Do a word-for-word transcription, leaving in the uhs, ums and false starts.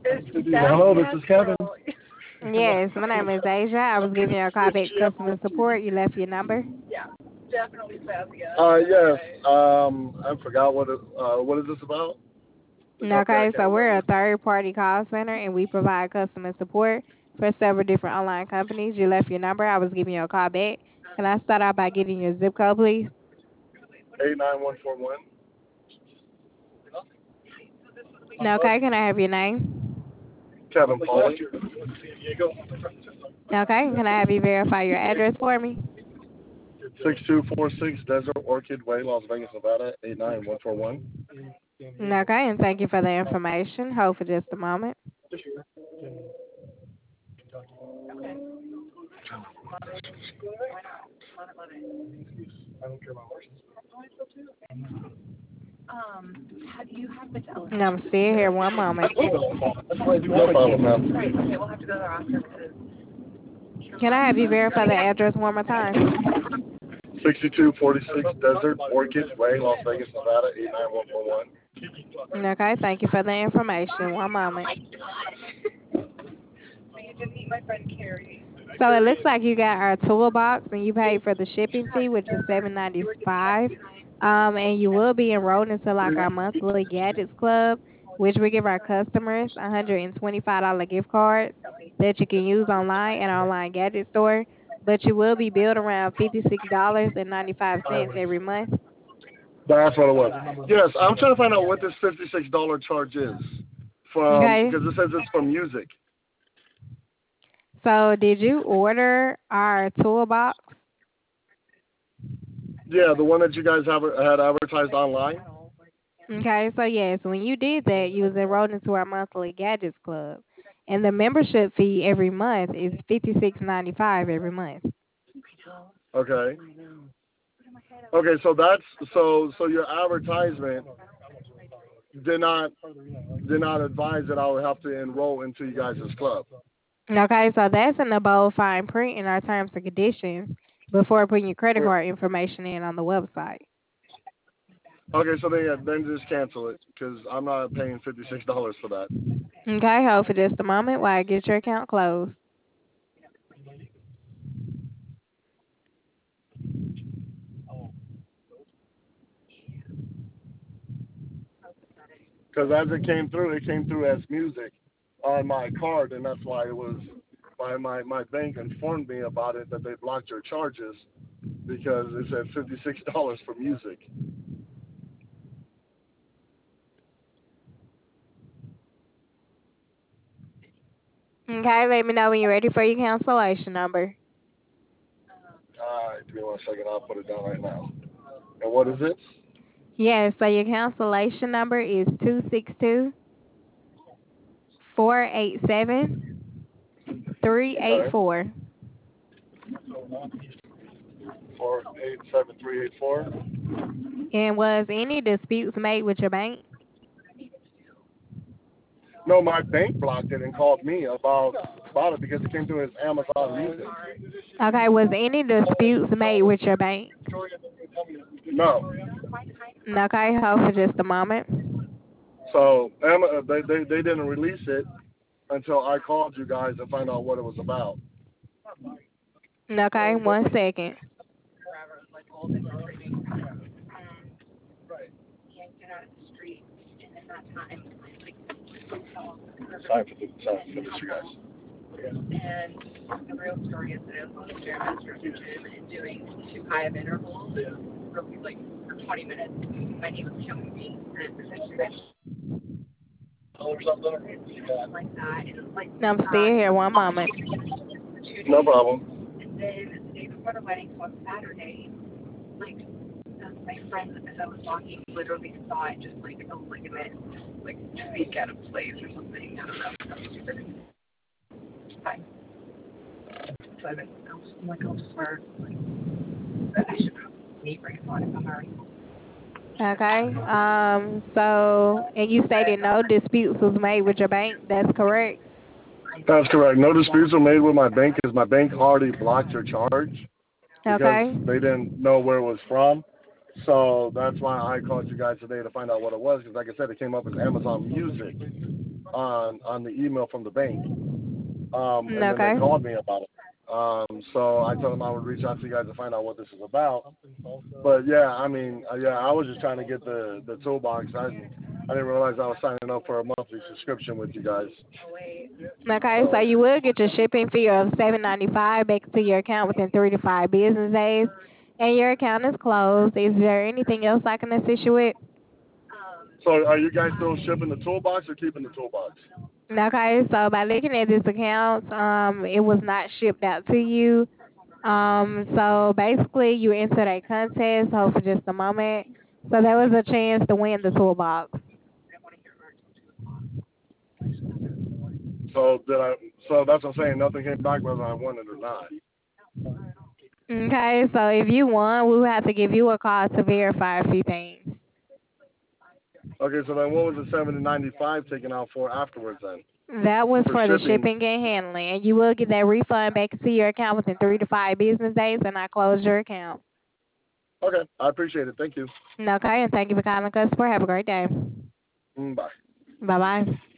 Hello, this is Kevin. Yes, my name is Asia. I was giving you a call back to customer support. You left your number. Uh, yes. Um, I forgot what it, uh, what is this about? The company I Okay, can't so we're remember. a third party call center and we provide customer support for several different online companies. You left your number. I was giving you a call back. Can I start out by getting your zip code, please? Eight nine one four one. Okay, can I have your name? Kevin Pauly. Okay, can I have you verify your address for me? Six two four six Desert Orchid Way, Las Vegas, Nevada. Eight nine one four one. Okay, and thank you for the information. Hold for just a moment. And I'm still here. One moment. No problem, ma'am. Can I have you verify the address one more time? Sixty-two forty-six Desert Orchid Way, Las Vegas, Nevada. Eight nine one four one. Okay, thank you for the information. One moment. So it looks like you got our toolbox and you paid for the shipping fee, which is seven ninety five. Um, and you will be enrolled into like our monthly gadgets club, which we give our customers a hundred and twenty five dollar gift cards that you can use online at our online gadget store. But you will be billed around fifty six dollars and ninety five cents every month. That's what it was. Yes, I'm trying to find out what this fifty-six dollars charge is from, Okay. because it says it's from music. So did you order our toolbox? Yeah, the one that you guys have had advertised online. Okay, so yes, when you did that, you was enrolled into our monthly gadgets club, and the membership fee every month is fifty six ninety five every month. Okay. Okay, so that's so so your advertisement did not did not advise that I would have to enroll into you guys' club. Okay, so that's in the bold fine print in our terms and conditions before putting your credit card information in on the website. Okay, so then yeah, then just cancel it because I'm not paying fifty-six dollars for that. Okay, hold for just a moment while I get your account closed. Because as it came through, it came through as music on my card, and that's why it was. My, my, my bank informed me about it that they blocked your charges because it said fifty-six dollars for music. Okay, let me know when you're ready for your cancellation number. All right, give me one second. I'll put it down right now. And what is it? Yes, so your cancellation number is two six two, four eight seven, three eight Okay. four. Four eight seven three eight four. And was any disputes made with your bank? No, my bank blocked it and called me about about it because it came through as Amazon Music. Okay, was any disputes made with your bank? No. Okay, hold for just a moment. So Am- they, they they didn't release it until I called you guys and find out what it was about. Okay, one second. Sorry for the sorry for this, you guys. I'm still here. One moment. No problem. Okay. Um. So, and you stated no disputes was made with your bank. That's correct. That's correct. No disputes were made with my bank because my bank already blocked your charge because Okay. they didn't know where it was from. So that's why I called you guys today to find out what it was because, like I said, it came up as Amazon Music. on on the email from the bank, um, and then Okay. they called me about it. Um, so I told them I would reach out to you guys to find out what this is about. But yeah, I mean, uh, yeah, I was just trying to get the the toolbox. I didn't, I didn't realize I was signing up for a monthly subscription with you guys. Okay, so you will get your shipping fee of seven ninety five back to your account within three to five business days, and your account is closed. Is there anything else I can assist you with? So are you guys still shipping the toolbox or keeping the toolbox? Okay, so by looking at this account, um, it was not shipped out to you. Um, so basically, you entered a contest. Hold for just a moment. So there was a chance to win the toolbox. So did I? So that's what I'm saying. Nothing came back whether I won it or not. Okay, so if you won, we will have to give you a call to verify a few things. Okay, so then what was the seven ninety-five taken out for afterwards then? That was For for the shipping. shipping and handling, and you will get that refund back to your account within three to five business days, and I close your account. Okay, I appreciate it. Thank you. Okay, and thank you for calling customer. Have a great day. Mm, bye. Bye-bye.